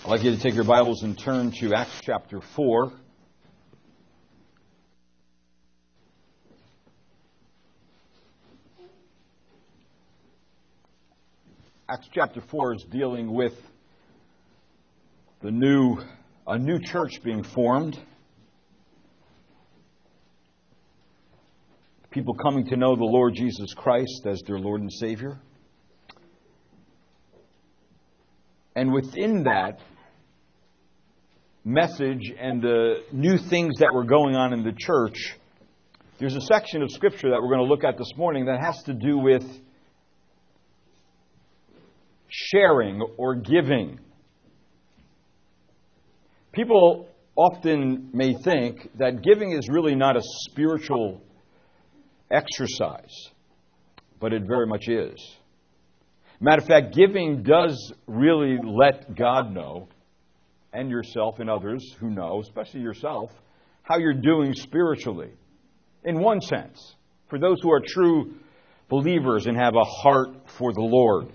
I'd like you to take your Bibles and turn to Acts chapter 4. Acts chapter 4 is dealing with a new church being formed. People coming to know the Lord Jesus Christ as their Lord and Savior. And within that message and the new things that were going on in the church, there's a section of Scripture that we're going to look at this morning that has to do with sharing or giving. People often may think that giving is really not a spiritual exercise, but it very much is. Matter of fact, giving does really let God know, and yourself and others who know, especially yourself, how you're doing spiritually. In one sense, for those who are true believers and have a heart for the Lord.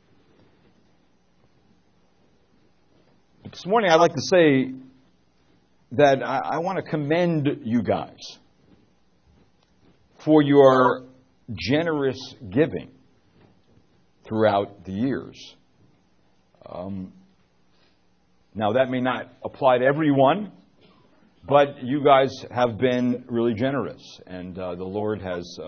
But this morning I'd like to say that I want to commend you guys for your generous giving throughout the years. Now, that may not apply to everyone, but you guys have been really generous, and the Lord has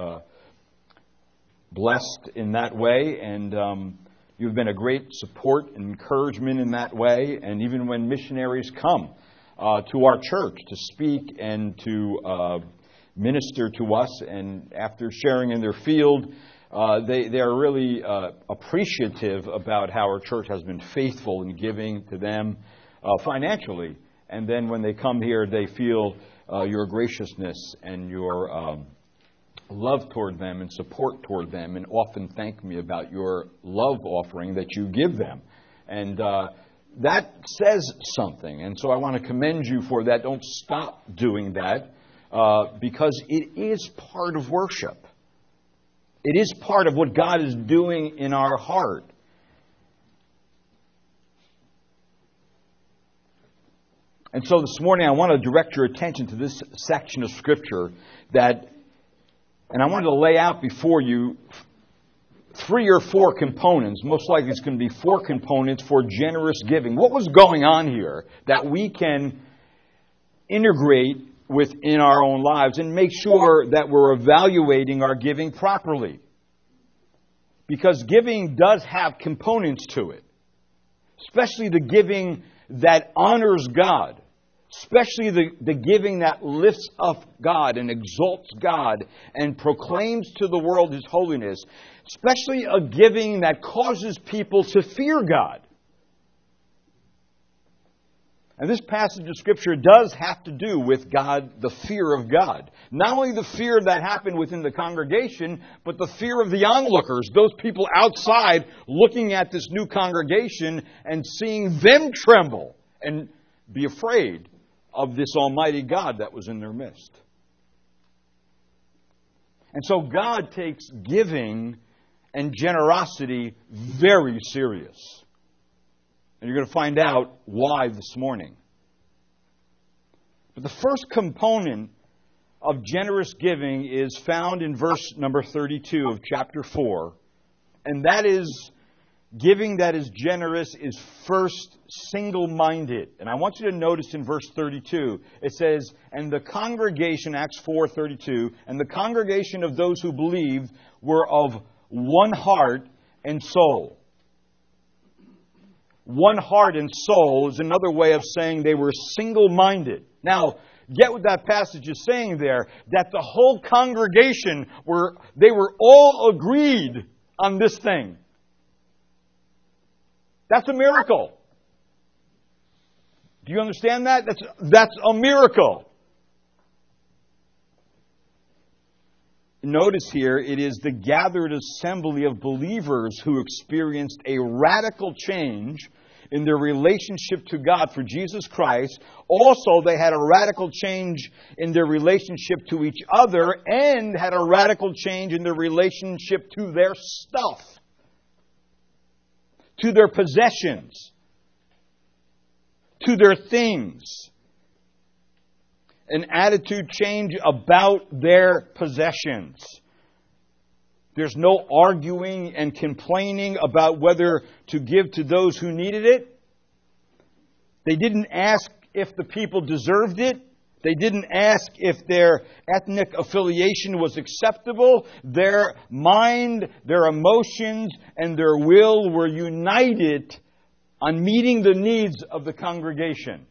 blessed in that way, and you've been a great support and encouragement in that way, and even when missionaries come to our church to speak and to minister to us, and after sharing in their field, they are really appreciative about how our church has been faithful in giving to them financially. And then when they come here, they feel your graciousness and your love toward them and support toward them, and often thank me about your love offering that you give them. And that says something. And so I want to commend you for that. Don't stop doing that because it is part of worship. It is part of what God is doing in our heart. And so this morning I want to direct your attention to this section of Scripture and I wanted to lay out before you 3 or 4 components. Most likely it's going to be 4 components for generous giving. What was going on here that we can integrate within our own lives and make sure that we're evaluating our giving properly. Because giving does have components to it. Especially the giving that honors God. Especially the giving that lifts up God and exalts God and proclaims to the world His holiness. Especially a giving that causes people to fear God. And this passage of Scripture does have to do with God, the fear of God. Not only the fear that happened within the congregation, but the fear of the onlookers, those people outside looking at this new congregation and seeing them tremble and be afraid of this almighty God that was in their midst. And so God takes giving and generosity very serious. And you're going to find out why this morning. But the first component of generous giving is found in verse number 32 of chapter 4. And that is, giving that is generous is first single-minded. And I want you to notice in verse 32, it says, and the congregation, Acts 4:32, and the congregation of those who believed were of one heart and soul. One heart and soul is another way of saying they were single-minded. Now, get what that passage is saying there, that the whole congregation were all agreed on this thing. That's a miracle. Do you understand that? That's a miracle. Notice here, it is the gathered assembly of believers who experienced a radical change in their relationship to God for Jesus Christ. Also, they had a radical change in their relationship to each other and had a radical change in their relationship to their stuff, to their possessions. to their things. An attitude change about their possessions. There's no arguing and complaining about whether to give to those who needed it. They didn't ask if the people deserved it. They didn't ask if their ethnic affiliation was acceptable. Their mind, their emotions, and their will were united on meeting the needs of the congregation.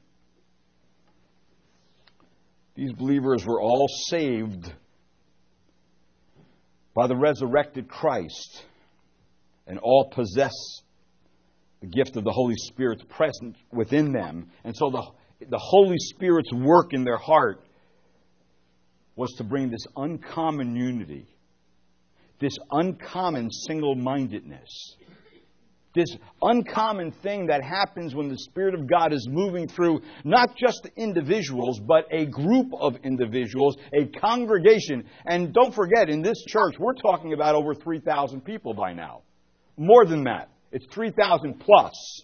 These believers were all saved by the resurrected Christ, and all possess the gift of the Holy Spirit present within them. And so the Holy Spirit's work in their heart was to bring this uncommon unity, this uncommon single-mindedness, this uncommon thing that happens when the Spirit of God is moving through not just individuals, but a group of individuals, a congregation. And don't forget, in this church, we're talking about over 3,000 people by now. More than that. It's 3,000 plus.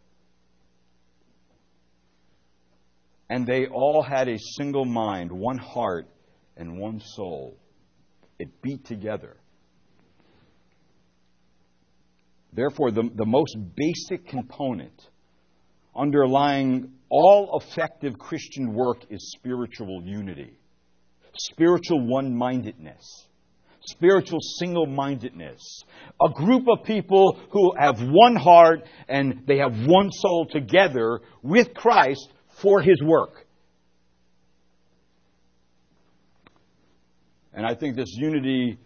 And they all had a single mind, one heart, and one soul. It beat together. Therefore, the most basic component underlying all effective Christian work is spiritual unity, spiritual one-mindedness, spiritual single-mindedness. A group of people who have one heart and they have one soul together with Christ for His work. And I think this unity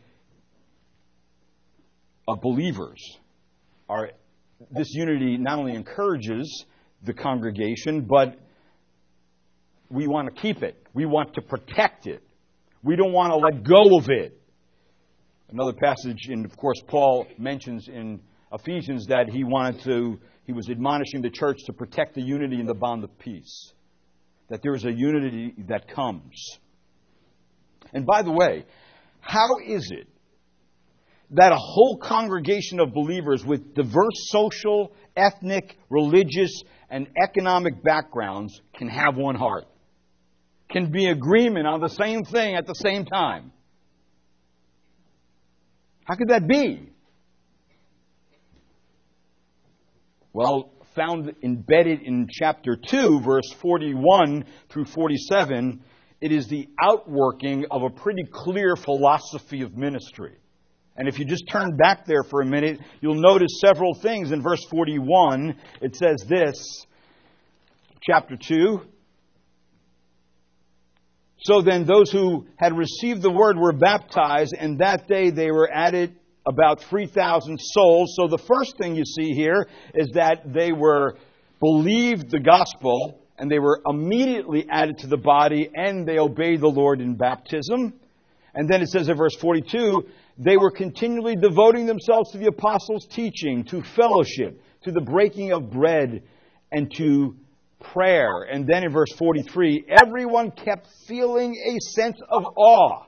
of believers, this unity not only encourages the congregation, but we want to keep it. We want to protect it. We don't want to let go of it. Another passage, and of course Paul mentions in Ephesians that he was admonishing the church to protect the unity in the bond of peace. That there is a unity that comes. And by the way, how is it that a whole congregation of believers with diverse social, ethnic, religious, and economic backgrounds can have one heart? Can be agreement on the same thing at the same time? How could that be? Well, found embedded in chapter 2, verse 41 through 47, it is the outworking of a pretty clear philosophy of ministry. And if you just turn back there for a minute, you'll notice several things. In verse 41, it says this, chapter 2. So then those who had received the word were baptized, and that day they were added about 3,000 souls. So the first thing you see here is that they believed the gospel, and they were immediately added to the body, and they obeyed the Lord in baptism. And then it says in verse 42, they were continually devoting themselves to the apostles' teaching, to fellowship, to the breaking of bread, and to prayer. And then in verse 43, everyone kept feeling a sense of awe.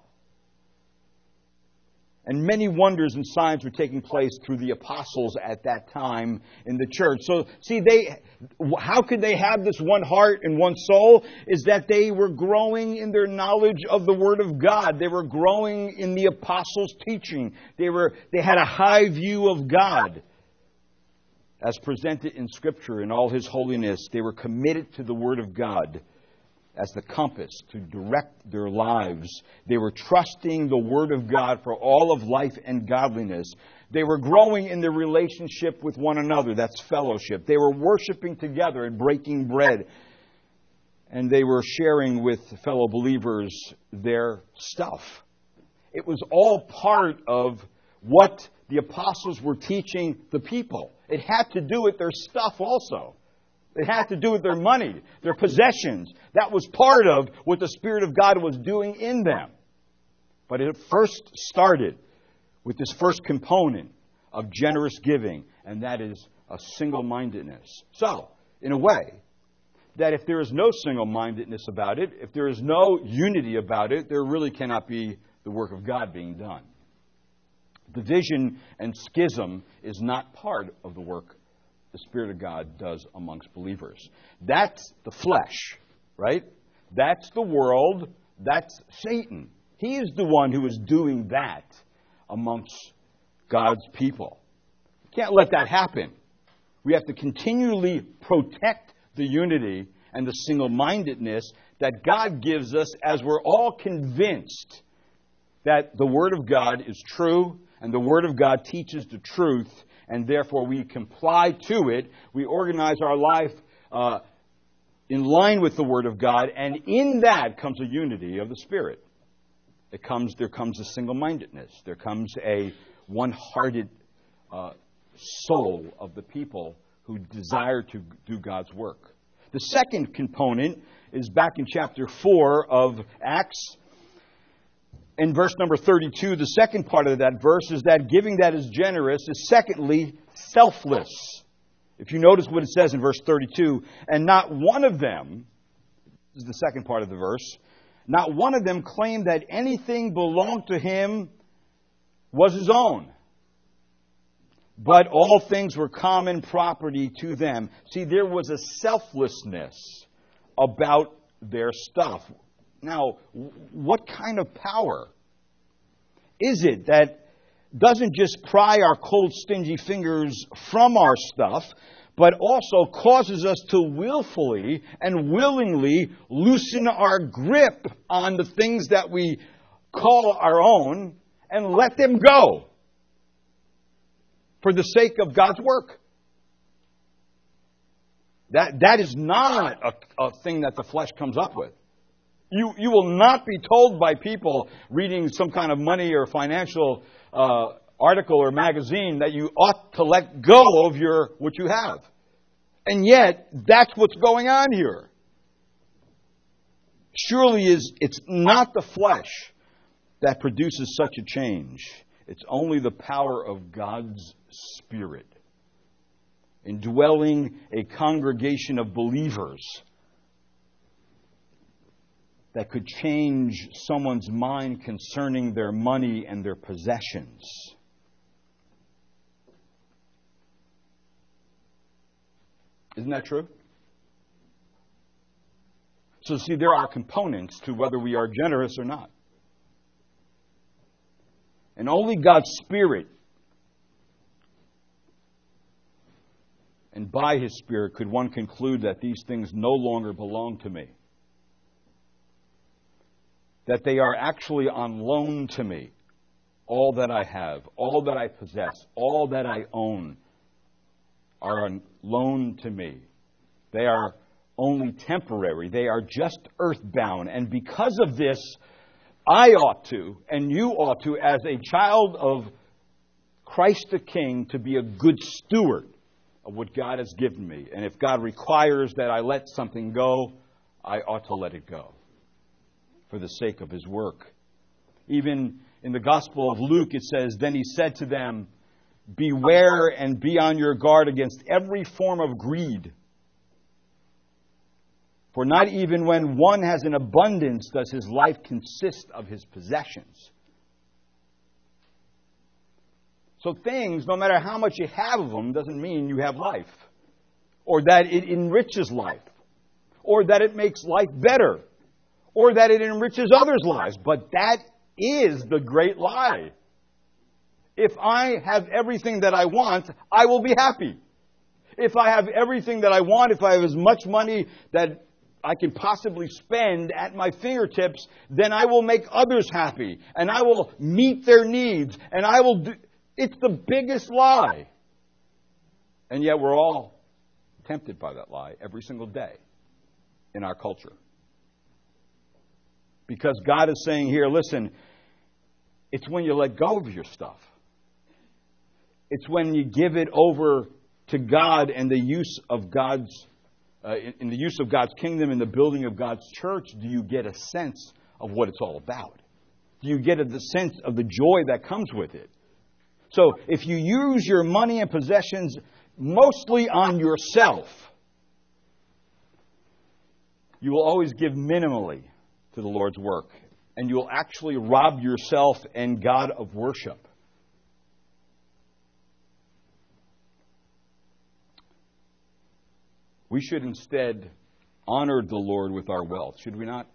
And many wonders and signs were taking place through the apostles at that time in the church. So, see, how could they have this one heart and one soul? Is that they were growing in their knowledge of the Word of God. They were growing in the apostles' teaching. They had a high view of God as presented in Scripture in all His holiness. They were committed to the Word of God as the compass to direct their lives. They were trusting the Word of God for all of life and godliness. They were growing in their relationship with one another. That's fellowship. They were worshiping together and breaking bread. And they were sharing with fellow believers their stuff. It was all part of what the apostles were teaching the people. It had to do with their stuff also. It had to do with their money, their possessions. That was part of what the Spirit of God was doing in them. But it first started with this first component of generous giving, and that is a single-mindedness. So, in a way, that if there is no single-mindedness about it, if there is no unity about it, there really cannot be the work of God being done. Division and schism is not part of the work the Spirit of God does amongst believers. That's the flesh, right? That's the world. That's Satan. He is the one who is doing that amongst God's people. Can't let that happen. We have to continually protect the unity and the single-mindedness that God gives us as we're all convinced that the Word of God is true and the Word of God teaches the truth, and therefore we comply to it. We organize our life in line with the Word of God, and in that comes a unity of the Spirit. There comes a single-mindedness. There comes a one-hearted soul of the people who desire to do God's work. The second component is back in chapter 4 of Acts. In verse number 32, the second part of that verse is that giving that is generous is secondly selfless. If you notice what it says in verse 32, and not one of them, this is the second part of the verse, not one of them claimed that anything belonged to him was his own, but all things were common property to them. See, there was a selflessness about their stuff. Now, what kind of power is it that doesn't just pry our cold, stingy fingers from our stuff, but also causes us to willfully and willingly loosen our grip on the things that we call our own and let them go for the sake of God's work? That is not a thing that the flesh comes up with. You will not be told by people reading some kind of money or financial article or magazine that you ought to let go of what you have. And yet, that's what's going on here. Surely it's not the flesh that produces such a change. It's only the power of God's Spirit indwelling a congregation of believers that could change someone's mind concerning their money and their possessions. Isn't that true? So see, there are components to whether we are generous or not. And only God's Spirit and by His Spirit could one conclude that these things no longer belong to me. That they are actually on loan to me. All that I have, all that I possess, all that I own are on loan to me. They are only temporary. They are just earthbound. And because of this, I ought to, and you ought to, as a child of Christ the King, to be a good steward of what God has given me. And if God requires that I let something go, I ought to let it go for the sake of His work. Even in the Gospel of Luke, it says, "Then He said to them, beware and be on your guard against every form of greed. For not even when one has an abundance does his life consist of his possessions." So things, no matter how much you have of them, doesn't mean you have life, or that it enriches life, or that it makes life better, or that it enriches others' lives. But that is the great lie. If I have everything that I want, I will be happy. If I have everything that I want, if I have as much money that I can possibly spend at my fingertips, then I will make others happy, and I will meet their needs, and I will do... It's the biggest lie. And yet we're all tempted by that lie every single day in our culture. Because God is saying here, listen, it's when you let go of your stuff. It's when you give it over to God and the use of God's, in the use of God's kingdom and the building of God's church, do you get a sense of what it's all about? Do you get the sense of the joy that comes with it? So if you use your money and possessions mostly on yourself, you will always give minimally to the Lord's work. And you will actually rob yourself and God of worship. We should instead honor the Lord with our wealth, should we not?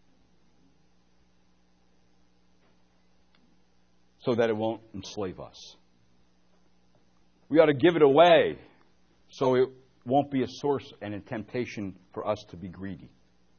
So that it won't enslave us. We ought to give it away so it won't be a source and a temptation for us to be greedy.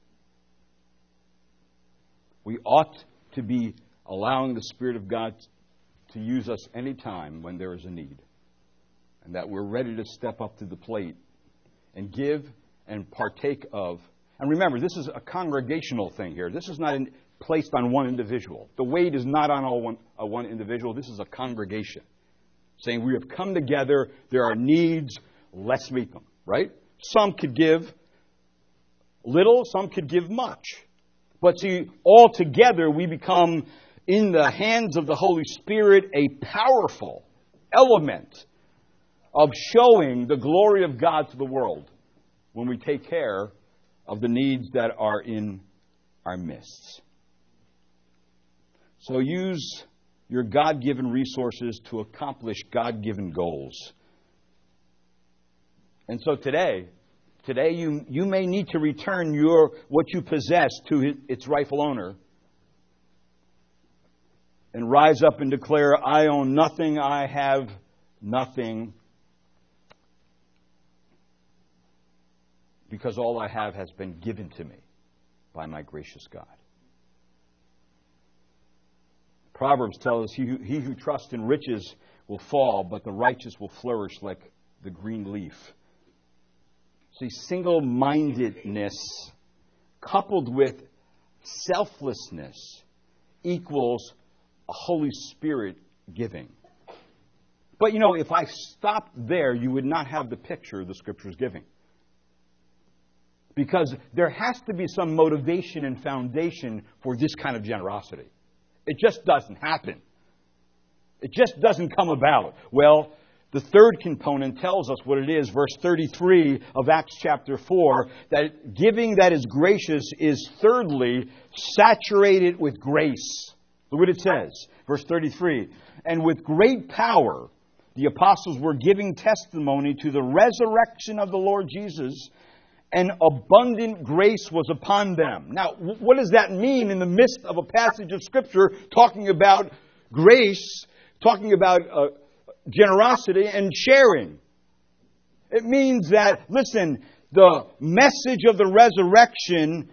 We ought to be allowing the Spirit of God to use us any time when there is a need. And that we're ready to step up to the plate and give and partake of. And remember, this is a congregational thing here. This is not placed on one individual. The weight is not on one individual. This is a congregation. Saying we have come together, there are needs, let's meet them. Right? Some could give little, some could give much. But see, all together we become, in the hands of the Holy Spirit, a powerful element of showing the glory of God to the world when we take care of the needs that are in our midst. So use your God-given resources to accomplish God-given goals. And so today you may need to return what you possess to its rightful owner and rise up and declare, I own nothing, I have nothing, because all I have has been given to me by my gracious God. Proverbs tells us, he who trusts in riches will fall, but the righteous will flourish like the green leaf. See, single-mindedness coupled with selflessness equals a Holy Spirit giving. But if I stopped there, you would not have the picture the Scripture is giving. Because there has to be some motivation and foundation for this kind of generosity. It just doesn't happen. It just doesn't come about. Well, the third component tells us what it is. Verse 33 of Acts chapter 4, that giving that is gracious is thirdly saturated with grace. Look what it says. Verse 33. And with great power, the apostles were giving testimony to the resurrection of the Lord Jesus, and abundant grace was upon them. Now, what does that mean in the midst of a passage of Scripture talking about grace, talking about generosity and sharing? It means that, listen, the message of the resurrection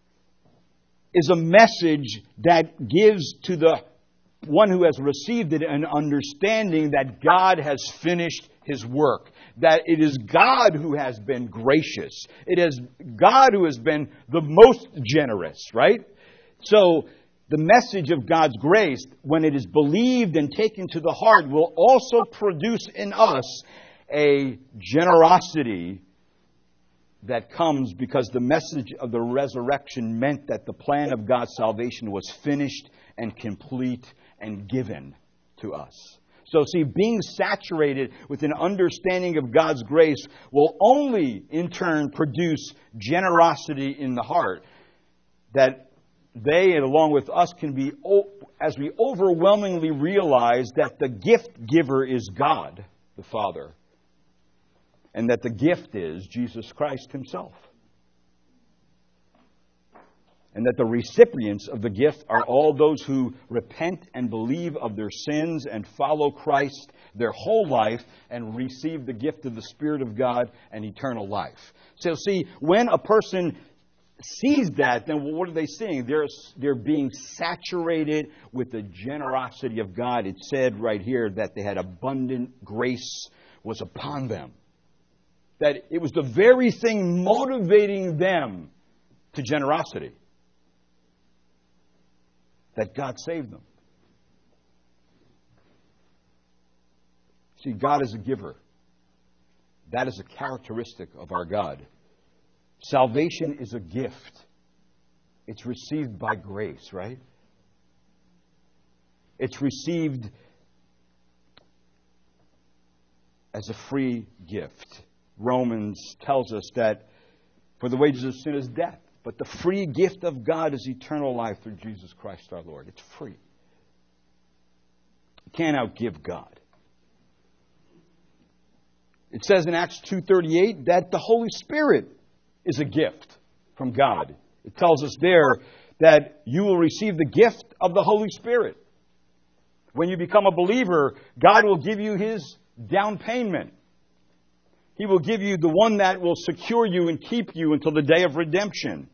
is a message that gives to the one who has received it an understanding that God has finished His work. That it is God who has been gracious. It is God who has been the most generous, right? So the message of God's grace, when it is believed and taken to the heart, will also produce in us a generosity that comes because the message of the resurrection meant that the plan of God's salvation was finished and complete and given to us. So see, being saturated with an understanding of God's grace will only in turn produce generosity in the heart that they, along with us, can be, as we overwhelmingly realize that the gift giver is God, the Father, and that the gift is Jesus Christ Himself. And that the recipients of the gift are all those who repent and believe of their sins and follow Christ their whole life and receive the gift of the Spirit of God and eternal life. So see, when a person sees that, then what are they seeing? They're being saturated with the generosity of God. It said right here that they had abundant grace was upon them. That it was the very thing motivating them to generosity. That God saved them. See, God is a giver. That is a characteristic of our God. Salvation is a gift. It's received by grace, right? It's received as a free gift. Romans tells us that for the wages of sin is death. But the free gift of God is eternal life through Jesus Christ our Lord. It's free. You can't outgive God. It says in Acts 2:38 that the Holy Spirit is a gift from God. It tells us there that you will receive the gift of the Holy Spirit. When you become a believer, God will give you His down payment. He will give you the one that will secure you and keep you until the day of redemption.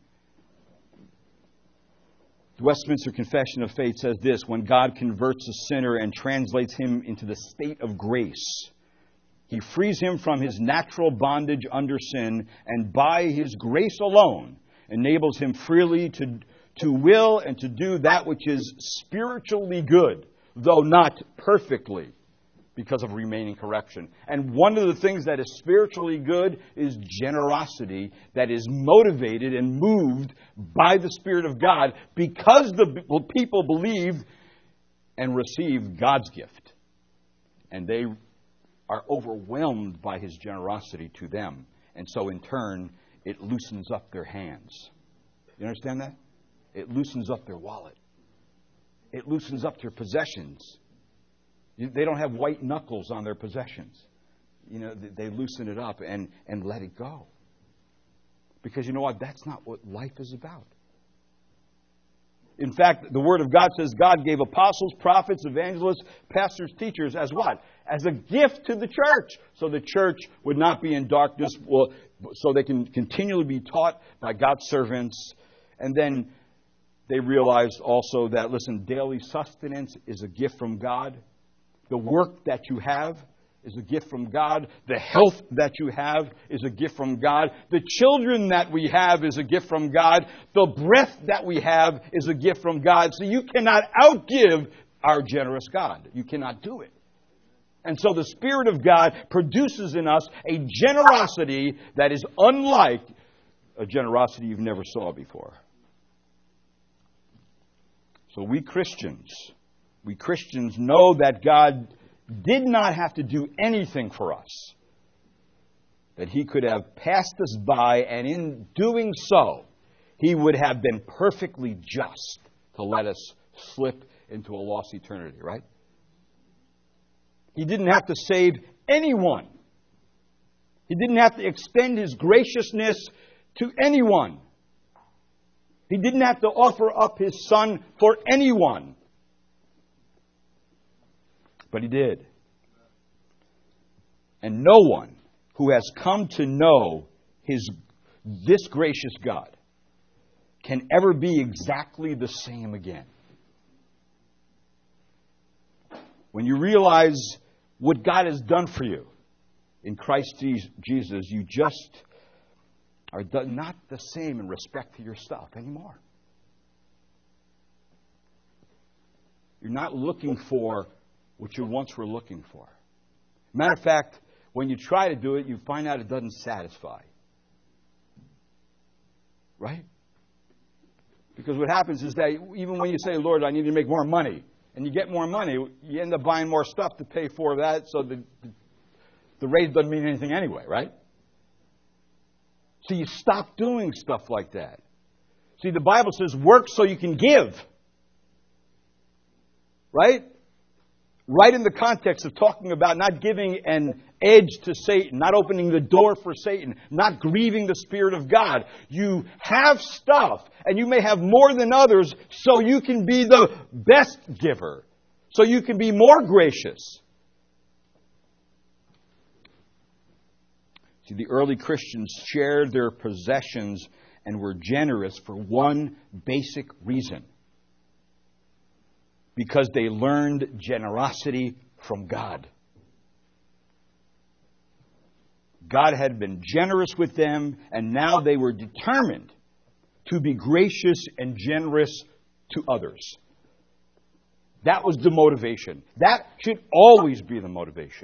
The Westminster Confession of Faith says this: when God converts a sinner and translates him into the state of grace, He frees him from his natural bondage under sin, and by His grace alone enables him freely to will and to do that which is spiritually good, though not perfectly, because of remaining correction. And one of the things that is spiritually good is generosity that is motivated and moved by the Spirit of God because the people believed and received God's gift. And they are overwhelmed by His generosity to them. And so in turn, it loosens up their hands. You understand that? It loosens up their wallet. It loosens up their possessions. They don't have white knuckles on their possessions. They loosen it up and let it go. Because you know what? That's not what life is about. In fact, the Word of God says God gave apostles, prophets, evangelists, pastors, teachers as what? As a gift to the church. So the church would not be in darkness, so they can continually be taught by God's servants. And then they realized also that, listen, daily sustenance is a gift from God. The work that you have is a gift from God. The health that you have is a gift from God. The children that we have is a gift from God. The breath that we have is a gift from God. So you cannot outgive our generous God. You cannot do it. And so the Spirit of God produces in us a generosity that is unlike a generosity you've never saw before. So we Christians know that God did not have to do anything for us. That He could have passed us by, and in doing so, He would have been perfectly just to let us slip into a lost eternity, right? He didn't have to save anyone. He didn't have to extend His graciousness to anyone. He didn't have to offer up His Son for anyone. But He did. And no one who has come to know this gracious God can ever be exactly the same again. When you realize what God has done for you in Christ Jesus, you just are not the same in respect to your stuff anymore. You're not looking for what you once were looking for. Matter of fact, when you try to do it, you find out it doesn't satisfy. Right? Because what happens is that even when you say, Lord, I need to make more money, and you get more money, you end up buying more stuff to pay for that, so the raise doesn't mean anything anyway, right? So you stop doing stuff like that. See, the Bible says work so you can give. Right? Right in the context of talking about not giving an edge to Satan, not opening the door for Satan, not grieving the Spirit of God. You have stuff, and you may have more than others, so you can be the best giver. So you can be more gracious. See, the early Christians shared their possessions and were generous for one basic reason. Because they learned generosity from God. God had been generous with them, and now they were determined to be gracious and generous to others. That was the motivation. That should always be the motivation.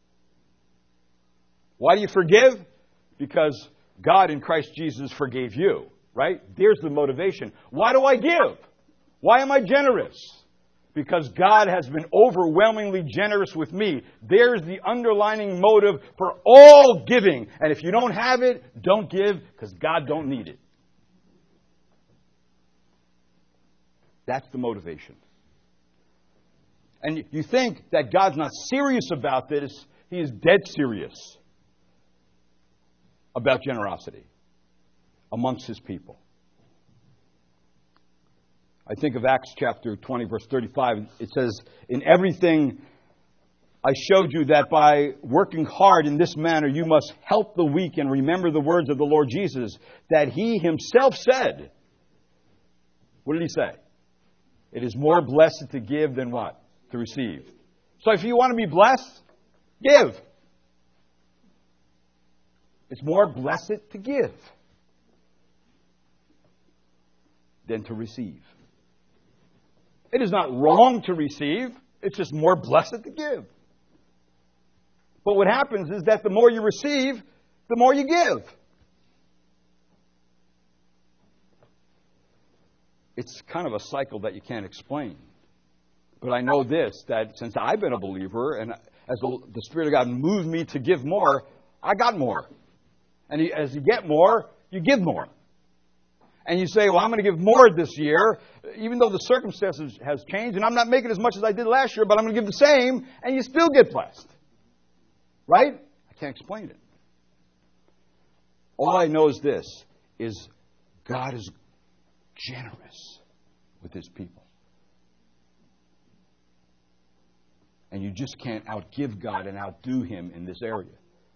Why do you forgive? Because God in Christ Jesus forgave you, right? There's the motivation. Why do I give? Why am I generous? Because God has been overwhelmingly generous with me. There's the underlining motive for all giving. And if you don't have it, don't give, because God don't need it. That's the motivation. And you think that God's not serious about this. He is dead serious. about generosity amongst his people. I think of Acts chapter 20, verse 35. It says, in everything I showed you that by working hard in this manner, you must help the weak and remember the words of the Lord Jesus that he himself said. What did he say? It is more blessed to give than what? To receive. So if you want to be blessed, give. It's more blessed to give than to receive. It is not wrong to receive. It's just more blessed to give. But what happens is that the more you receive, the more you give. It's kind of a cycle that you can't explain. But I know this, that since I've been a believer, and as the Spirit of God moved me to give more, I got more. And as you get more, you give more. And you say, well, I'm going to give more this year, even though the circumstances has changed, and I'm not making as much as I did last year, but I'm going to give the same, and you still get blessed. Right? I can't explain it. All I know is this, is God is generous with his people. And you just can't outgive God and outdo him in this area.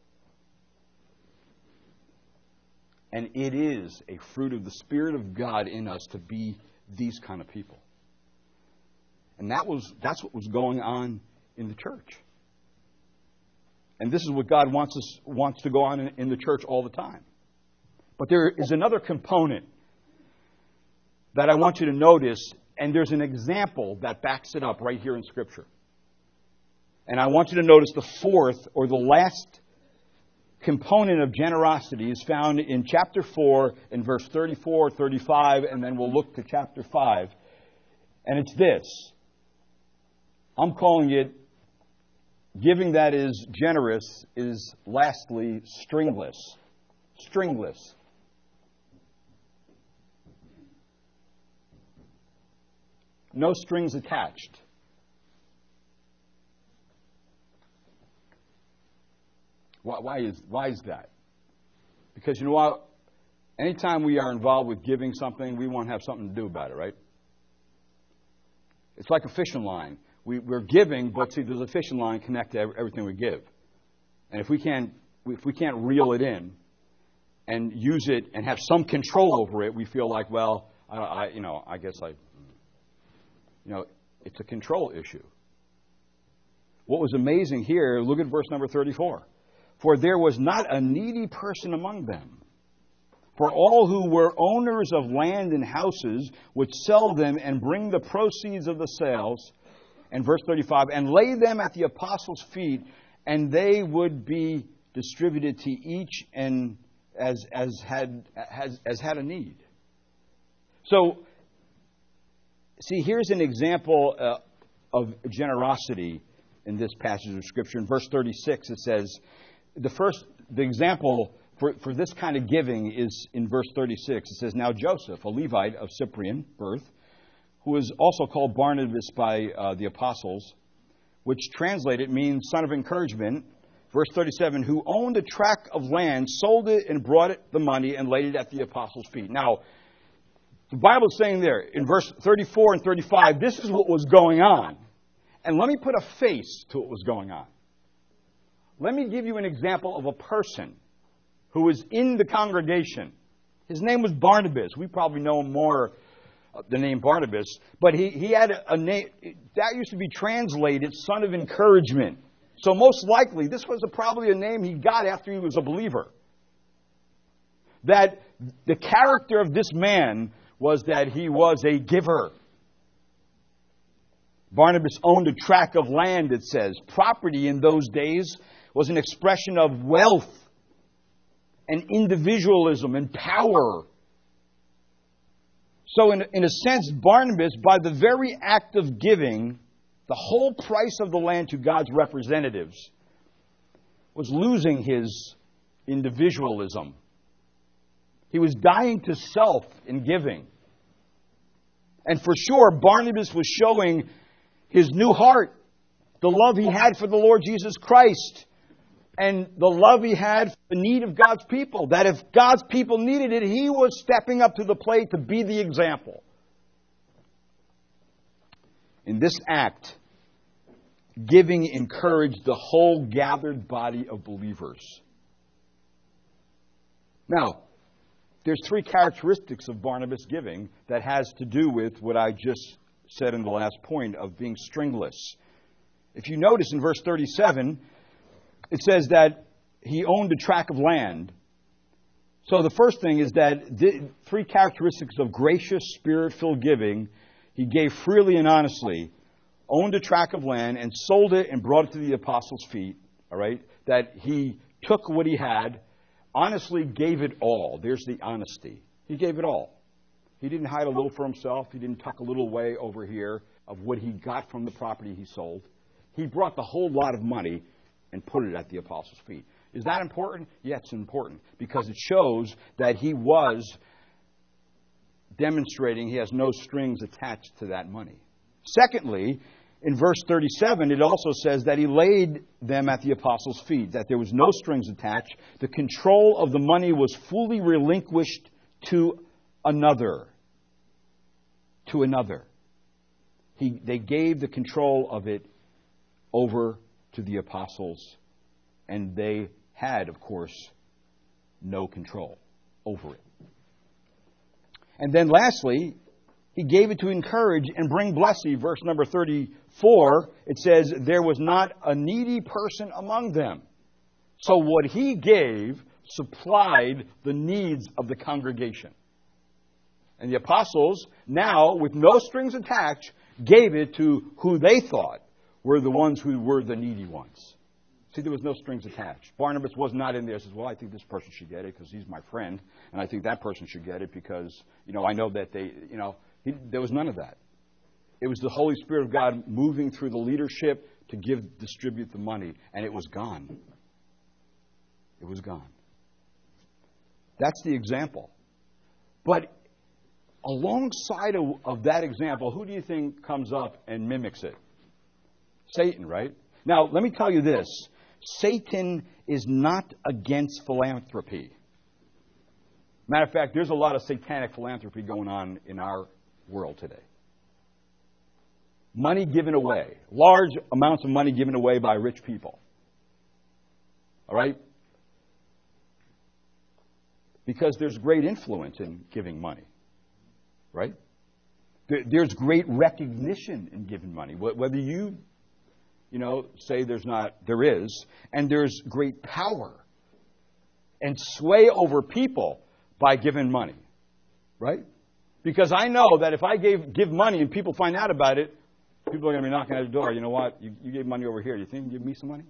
And it is a fruit of the Spirit of God in us to be these kind of people. And that's what was going on in the church. And this is what God wants to go on in the church all the time. But there is another component that I want you to notice, and there's an example that backs it up right here in Scripture. And I want you to notice the fourth or the last component of generosity is found in chapter 4 in verse 34, 35, and then we'll look to chapter 5. And it's this. I'm calling it giving that is generous is lastly stringless. Stringless. No strings attached. Why is that? Because you know what? Anytime we are involved with giving something, we want to have something to do about it, right? It's like a fishing line. We're giving, but see, there's a fishing line connected to everything we give. And if we can't reel it in and use it and have some control over it, we feel like, well, it's a control issue. What was amazing here, look at verse number 34. For there was not a needy person among them. For all who were owners of land and houses would sell them and bring the proceeds of the sales, and verse 35, and lay them at the apostles' feet, and they would be distributed to each and as had a need. So, see, here's an example of generosity in this passage of Scripture. In verse 36, it says, the example for this kind of giving is in verse 36. It says, now Joseph, a Levite of Cyprian birth, who was also called Barnabas by the apostles, which translated means son of encouragement. Verse 37, who owned a tract of land, sold it and brought it the money and laid it at the apostles' feet. Now, the Bible is saying there in verse 34 and 35, this is what was going on. And let me put a face to what was going on. Let me give you an example of a person who was in the congregation. His name was Barnabas. We probably know him more the name Barnabas, but he had a name that used to be translated son of encouragement. So most likely this was probably a name he got after he was a believer. That the character of this man was that he was a giver. Barnabas owned a tract of land, it says. Property in those days was an expression of wealth and individualism and power. So in a sense, Barnabas, by the very act of giving the whole price of the land to God's representatives, was losing his individualism. He was dying to self in giving. And for sure, Barnabas was showing his new heart, the love he had for the Lord Jesus Christ. and the love he had for the need of God's people. That if God's people needed it, he was stepping up to the plate to be the example. In this act, giving encouraged the whole gathered body of believers. Now, there's three characteristics of Barnabas' giving that has to do with what I just said in the last point of being stringless. If you notice in verse 37, it says that he owned a tract of land. So the first thing is that the three characteristics of gracious, spirit-filled giving: he gave freely and honestly, owned a tract of land, and sold it and brought it to the apostles' feet. All right? That he took what he had, honestly gave it all. There's the honesty. He gave it all. He didn't hide a little for himself. He didn't tuck a little away over here of what he got from the property he sold. He brought the whole lot of money and put it at the apostles' feet. Is that important? Yeah, it's important because it shows that he was demonstrating he has no strings attached to that money. Secondly, in verse 37, it also says that he laid them at the apostles' feet, that there was no strings attached. The control of the money was fully relinquished to another. To another. They gave the control of it over to the apostles, and they had, of course, no control over it. And then lastly, he gave it to encourage and bring blessing. Verse number 34, it says, there was not a needy person among them. So what he gave supplied the needs of the congregation. And the apostles, now, with no strings attached, gave it to who they thought were the ones who were the needy ones. See, there was no strings attached. Barnabas was not in there. Says, well, I think this person should get it because he's my friend, and I think that person should get it because, I know that they, there was none of that. It was the Holy Spirit of God moving through the leadership to distribute the money, and it was gone. It was gone. That's the example. But alongside of that example, who do you think comes up and mimics it? Satan, right? Now, let me tell you this. Satan is not against philanthropy. Matter of fact, there's a lot of satanic philanthropy going on in our world today. Money given away. Large amounts of money given away by rich people. All right? Because there's great influence in giving money. Right? There's great recognition in giving money. Whether you say there's not, there is. And there's great power and sway over people by giving money. Right? Because I know that if I give money and people find out about it, people are going to be knocking at the door. You know what? You gave money over here. You think you can give me some money?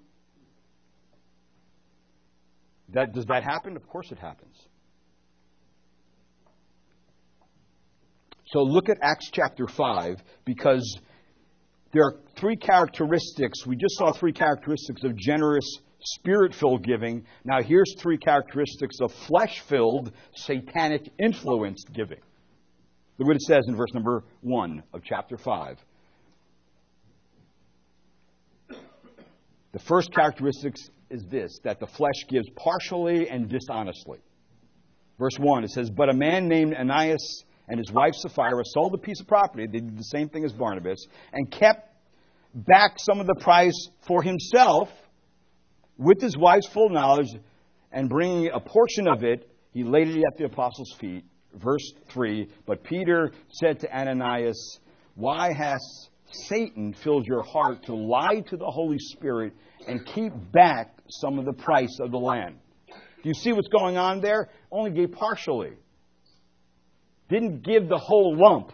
Does that happen? Of course it happens. So look at Acts chapter 5, because there are three characteristics. We just saw three characteristics of generous, spirit-filled giving. Now here's three characteristics of flesh-filled, satanic-influenced giving. Look what it says in verse number 1 of chapter 5. The first characteristic is this, that the flesh gives partially and dishonestly. Verse 1, it says, but a man named Ananias and his wife Sapphira sold a piece of property. They did the same thing as Barnabas, and kept back some of the price for himself with his wife's full knowledge, and bringing a portion of it, he laid it at the apostles' feet. Verse 3, but Peter said to Ananias, why has Satan filled your heart to lie to the Holy Spirit and keep back some of the price of the land? Do you see what's going on there? Only gave partially. Didn't give the whole lump.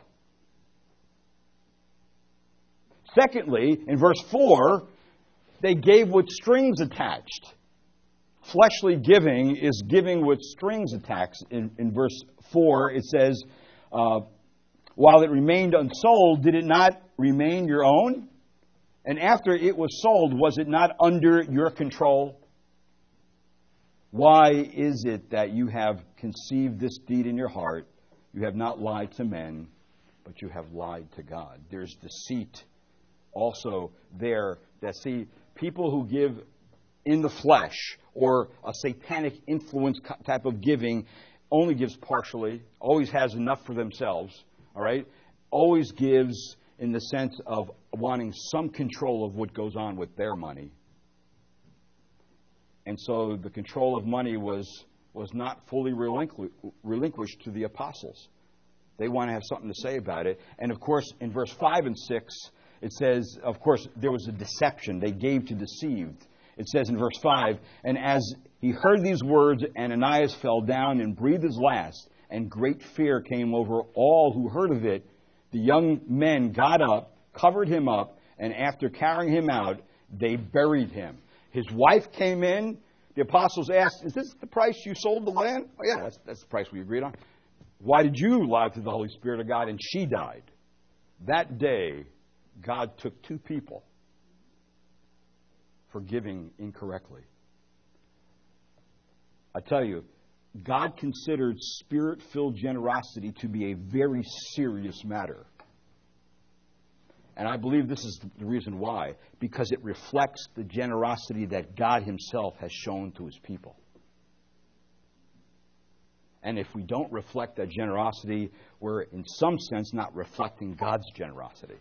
Secondly, in verse 4, they gave with strings attached. Fleshly giving is giving with strings attached. In verse 4, it says, while it remained unsold, did it not remain your own? And after it was sold, was it not under your control? Why is it that you have conceived this deed in your heart? You have not lied to men, but you have lied to God. There's deceit also there. That see, people who give in the flesh or a satanic influence type of giving only gives partially, always has enough for themselves, all right? Always gives in the sense of wanting some control of what goes on with their money. And so the control of money was not fully relinquished to the apostles. They want to have something to say about it. And of course, in verse 5 and 6, it says, of course, there was a deception. They gave to deceive. It says in verse 5, and as he heard these words, Ananias fell down and breathed his last, and great fear came over all who heard of it. The young men got up, covered him up, and after carrying him out, they buried him. His wife came in. The apostles asked, is this the price you sold the land? Oh, yeah, that's the price we agreed on. Why did you lie to the Holy Spirit of God? And she died. That day, God took 2 people for giving incorrectly. I tell you, God considered Spirit-filled generosity to be a very serious matter. And I believe this is the reason why. Because it reflects the generosity that God Himself has shown to His people. And if we don't reflect that generosity, we're in some sense not reflecting God's generosity.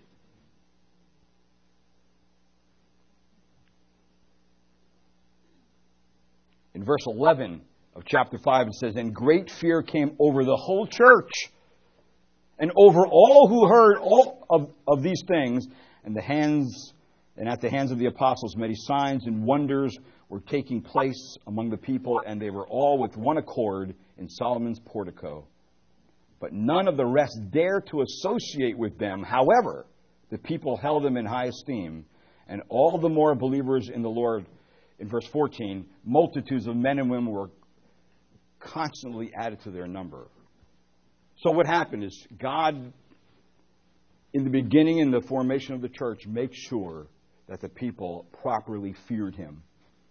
In verse 11 of chapter 5, it says, and great fear came over the whole church and over all who heard all of these things, and at the hands of the apostles many signs and wonders were taking place among the people, and they were all with one accord in Solomon's portico. But none of the rest dared to associate with them. However, the people held them in high esteem, and all the more believers in the Lord. In verse 14, multitudes of men and women were constantly added to their number. So what happened is God, in the beginning, in the formation of the church, makes sure that the people properly feared Him.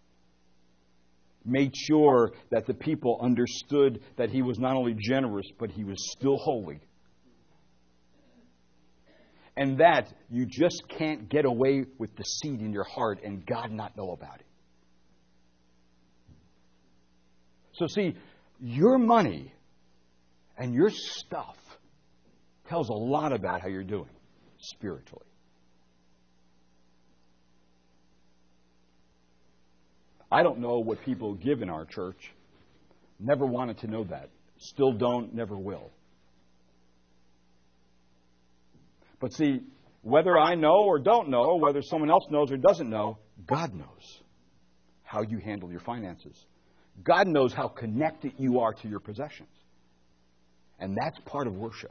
Made sure that the people understood that He was not only generous, but He was still holy. And that you just can't get away with deceit in your heart and God not know about it. So see, your money and your stuff tells a lot about how you're doing spiritually. I don't know what people give in our church. Never wanted to know that. Still don't, never will. But see, whether I know or don't know, whether someone else knows or doesn't know, God knows how you handle your finances. God knows how connected you are to your possessions. And that's part of worship.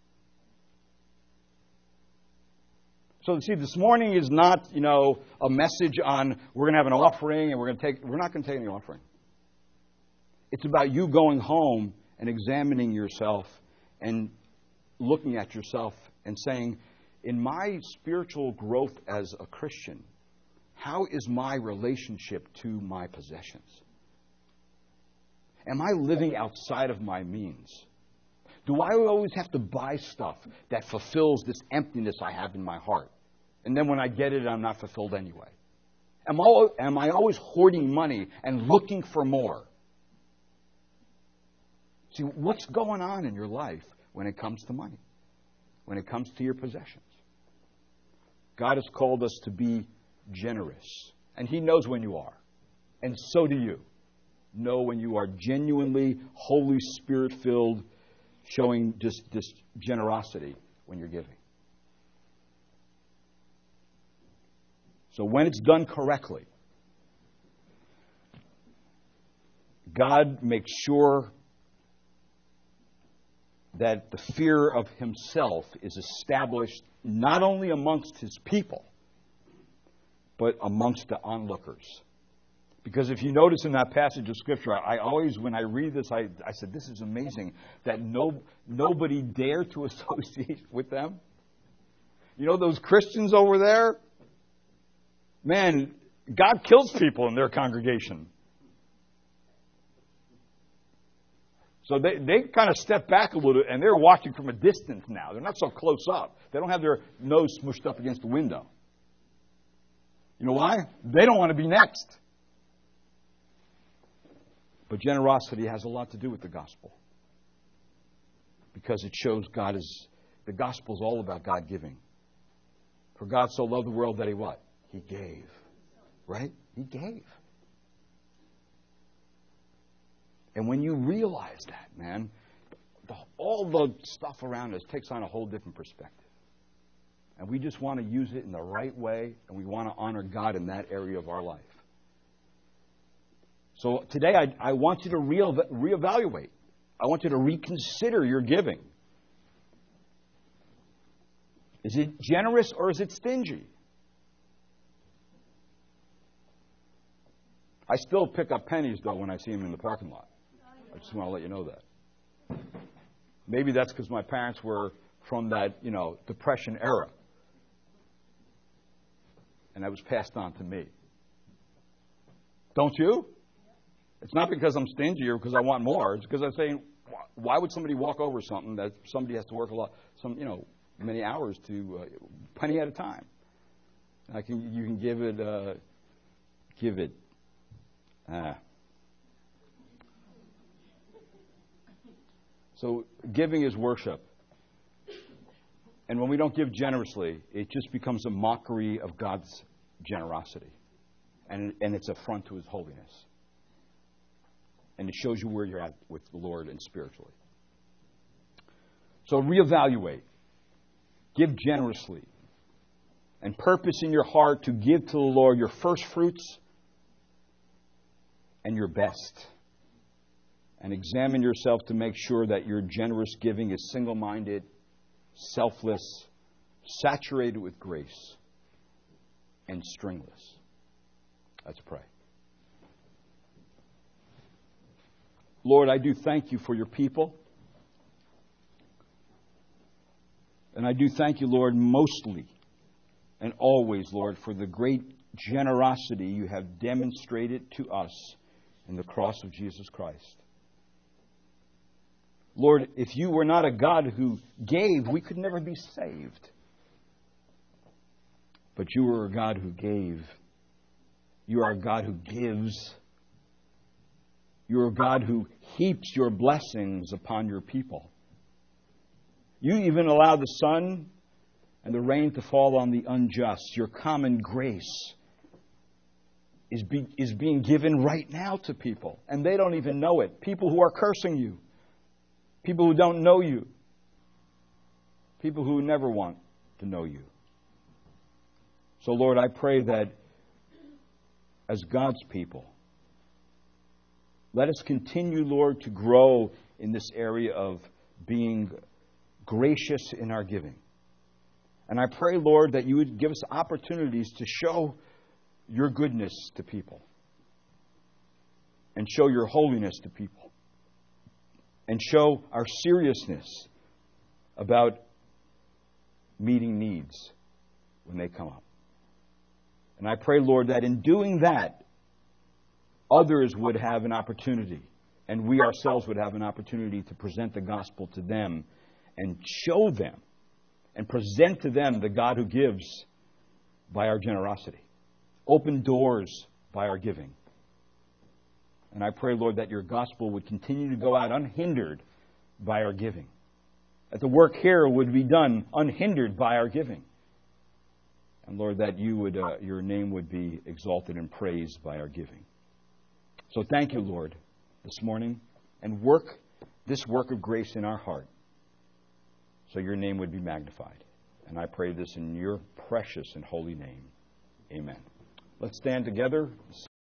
So see, this morning is not, a message on we're going to have an offering and we're not going to take any offering. It's about you going home and examining yourself and looking at yourself and saying, in my spiritual growth as a Christian, how is my relationship to my possessions? Am I living outside of my means? Do I always have to buy stuff that fulfills this emptiness I have in my heart? And then when I get it, I'm not fulfilled anyway. Am I always hoarding money and looking for more? See, what's going on in your life when it comes to money? When it comes to your possessions? God has called us to be generous. And He knows when you are. And so do you. Know when you are genuinely Holy Spirit filled, showing just this generosity when you're giving. So when it's done correctly, God makes sure that the fear of Himself is established not only amongst His people, but amongst the onlookers. Because if you notice in that passage of Scripture, I always, when I read this, I said, this is amazing, that nobody dared to associate with them. You know those Christians over there? Man, God kills people in their congregation. So they kind of step back a little, and they're watching from a distance now. They're not so close up. They don't have their nose smushed up against the window. You know why? They don't want to be next. But generosity has a lot to do with the gospel. Because it shows the gospel is all about God giving. For God so loved the world that He what? He gave. Right? He gave. And when you realize that, man, all the stuff around us takes on a whole different perspective. And we just want to use it in the right way, and we want to honor God in that area of our life. So today I want you to reevaluate. I want you to reconsider your giving. Is it generous or is it stingy? I still pick up pennies, though, when I see them in the parking lot. I just want to let you know that. Maybe that's because my parents were from that, Depression era. And that was passed on to me. Don't you? It's not because I'm stingy or because I want more. It's because I'm saying, why would somebody walk over something that somebody has to work a lot, many hours to, penny at a time? You can give it. So giving is worship. And when we don't give generously, it just becomes a mockery of God's generosity. And it's an affront to His holiness. And it shows you where you're at with the Lord and spiritually. So reevaluate. Give generously. And purpose in your heart to give to the Lord your first fruits and your best. And examine yourself to make sure that your generous giving is single-minded, selfless, saturated with grace, and stringless. Let's pray. Lord, I do thank You for Your people. And I do thank You, Lord, mostly and always, Lord, for the great generosity You have demonstrated to us in the cross of Jesus Christ. Lord, if You were not a God who gave, we could never be saved. But You are a God who gave. You are a God who gives. You are a God who heaps Your blessings upon Your people. You even allow the sun and the rain to fall on the unjust. Your common grace is being given right now to people. And they don't even know it. People who are cursing You. People who don't know You. People who never want to know You. So, Lord, I pray that as God's people, let us continue, Lord, to grow in this area of being gracious in our giving. And I pray, Lord, that You would give us opportunities to show Your goodness to people. And show Your holiness to people. And show our seriousness about meeting needs when they come up. And I pray, Lord, that in doing that, others would have an opportunity, and we ourselves would have an opportunity to present the gospel to them and show them and present to them the God who gives by our generosity. Open doors by our giving. And I pray, Lord, that Your gospel would continue to go out unhindered by our giving. That the work here would be done unhindered by our giving. And Lord, that Your name would be exalted and praised by our giving. So thank You, Lord, this morning, and work this work of grace in our heart so Your name would be magnified. And I pray this in Your precious and holy name. Amen. Let's stand together.